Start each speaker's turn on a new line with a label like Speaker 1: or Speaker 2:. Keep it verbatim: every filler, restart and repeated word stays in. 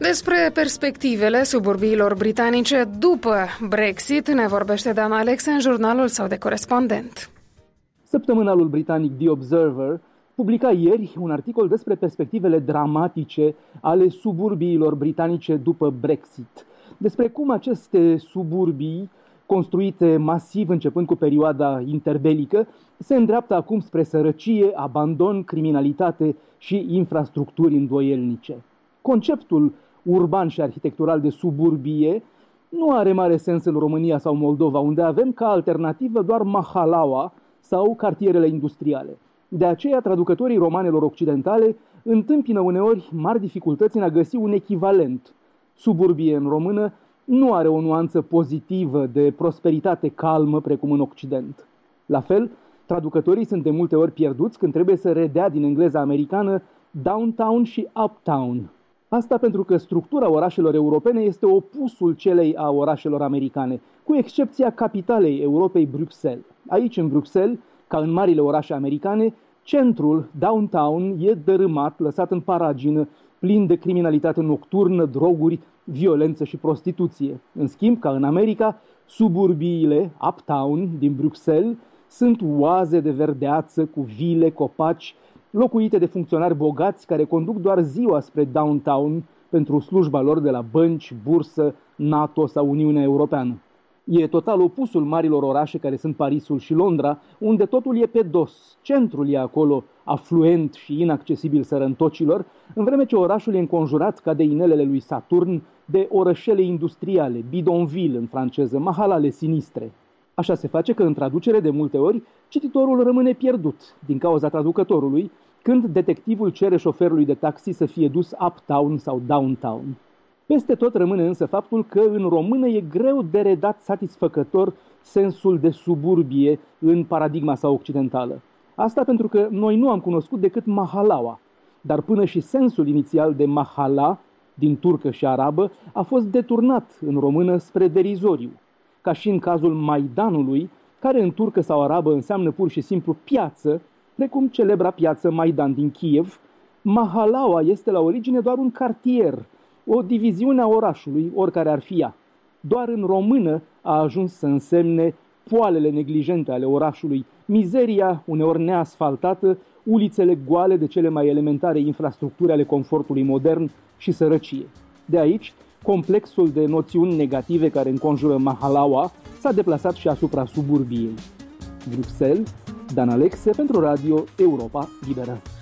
Speaker 1: Despre perspectivele suburbiilor britanice după Brexit ne vorbește Dan Alexe în jurnalul său de corespondent.
Speaker 2: Săptămânalul britanic The Observer publica ieri un articol despre perspectivele dramatice ale suburbiilor britanice după Brexit. Despre cum aceste suburbii, construite masiv începând cu perioada interbelică, se îndreaptă acum spre sărăcie, abandon, criminalitate și infrastructuri îndoielnice. Conceptul urban și arhitectural de suburbie nu are mare sens în România sau Moldova, unde avem ca alternativă doar mahalaua sau cartierele industriale. De aceea, traducătorii romanelor occidentale întâmpină uneori mari dificultăți în a găsi un echivalent. Suburbie în română nu are o nuanță pozitivă de prosperitate calmă precum în Occident. La fel, traducătorii sunt de multe ori pierduți când trebuie să redea din engleza americană downtown și uptown. Asta pentru că structura orașelor europene este opusul celei a orașelor americane, cu excepția capitalei Europei, Bruxelles. Aici, în Bruxelles, ca în marile orașe americane, centrul, downtown, e dărâmat, lăsat în paragină, plin de criminalitate nocturnă, droguri, violență și prostituție. În schimb, ca în America, suburbiile, uptown, din Bruxelles, sunt oaze de verdeață cu vile, copaci, locuite de funcționari bogați care conduc doar ziua spre downtown pentru slujba lor de la bănci, bursă, NATO sau Uniunea Europeană. E total opusul marilor orașe care sunt Parisul și Londra, unde totul e pe dos. Centrul e acolo afluent și inaccesibil sărăntocilor, în vreme ce orașul e înconjurat ca de inelele lui Saturn de orășele industriale, bidonville în franceză, mahalale sinistre. Așa se face că în traducere de multe ori cititorul rămâne pierdut din cauza traducătorului când detectivul cere șoferului de taxi să fie dus uptown sau downtown. Peste tot rămâne însă faptul că în română e greu de redat satisfăcător sensul de suburbie în paradigma sa occidentală. Asta pentru că noi nu am cunoscut decât mahalaua, dar până și sensul inițial de mahala, din turcă și arabă, a fost deturnat în română spre derizoriu, ca și în cazul Maidanului, care în turcă sau arabă înseamnă pur și simplu piață, precum celebra piață Maidan din Kiev. Mahalaua este la origine doar un cartier, o diviziune a orașului, oricare ar fi ea. Doar în română a ajuns să însemne poalele neglijente ale orașului, mizeria uneori neasfaltată, ulițele goale de cele mai elementare infrastructuri ale confortului modern și sărăcie. De aici, complexul de noțiuni negative care înconjură mahalaua s-a deplasat și asupra suburbiei. Bruxelles, Dan Alexe pentru Radio Europa Liberă.